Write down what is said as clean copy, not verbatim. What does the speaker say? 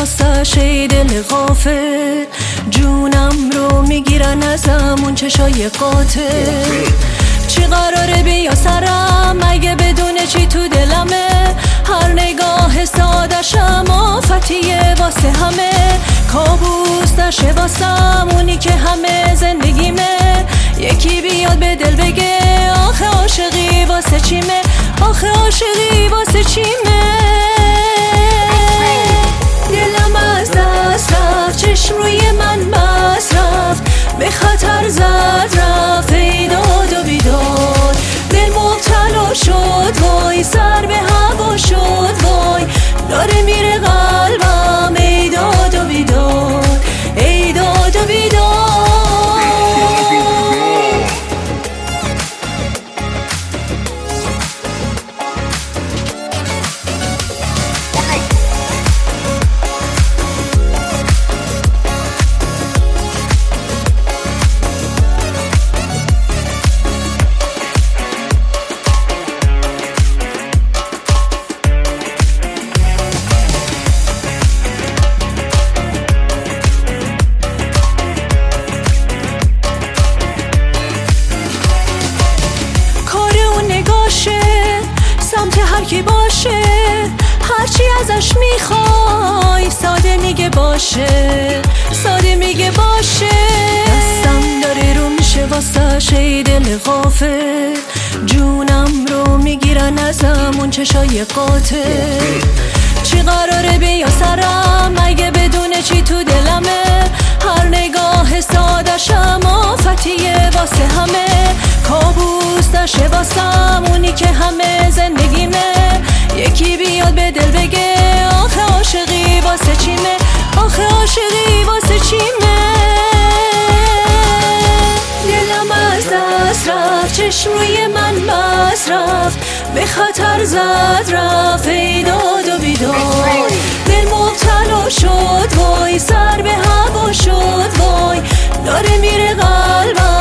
واسه ای دل غافل، جونم رو میگیرن ازم اون چشای قاتل. چی قراره بیا سرم مگه بدون چی تو دلمه؟ هر نگاه سادشم آفتیه واسه همه، کابوس نشه واسم اونی که همه زندگیمه. یکی بیاد به دل بگه آخه عاشقی واسه چیمه، آخه عاشقی واسه چیمه. دلم از دست رفت، چشم روی من بس رفت، به خطر زد رفت ای داد و بیداد. دل مبتلا شد وای، سر به هوا شد وای، داره میره قلبم ای داد و بیداد، ای داد و بیداد. سمت هر کی باشه، هرچی ازش میخوای ساده میگه باشه، ساده میگه باشه. دستم داره رو میشه واسه ای دل غافل، جونم رو میگیرن ازم اون چشای قاتل. چی قراره بیا سرم مگه بدون چی تو دلمه؟ هر نگاه سادشم آفتیه واسه همه، کابوس نشه واسم اونی که همه زندگیمه. یکی بیاد به دل بگه آخه عاشقی واسه چیمه، آخه عاشقی واسه چیمه. دلم از دست رفت، چشم روی من بس رفت، به خطر زد رفت ای داد و بیداد. دل مبتلا شد وای، سر به هوا شد وای، داره میره قلبم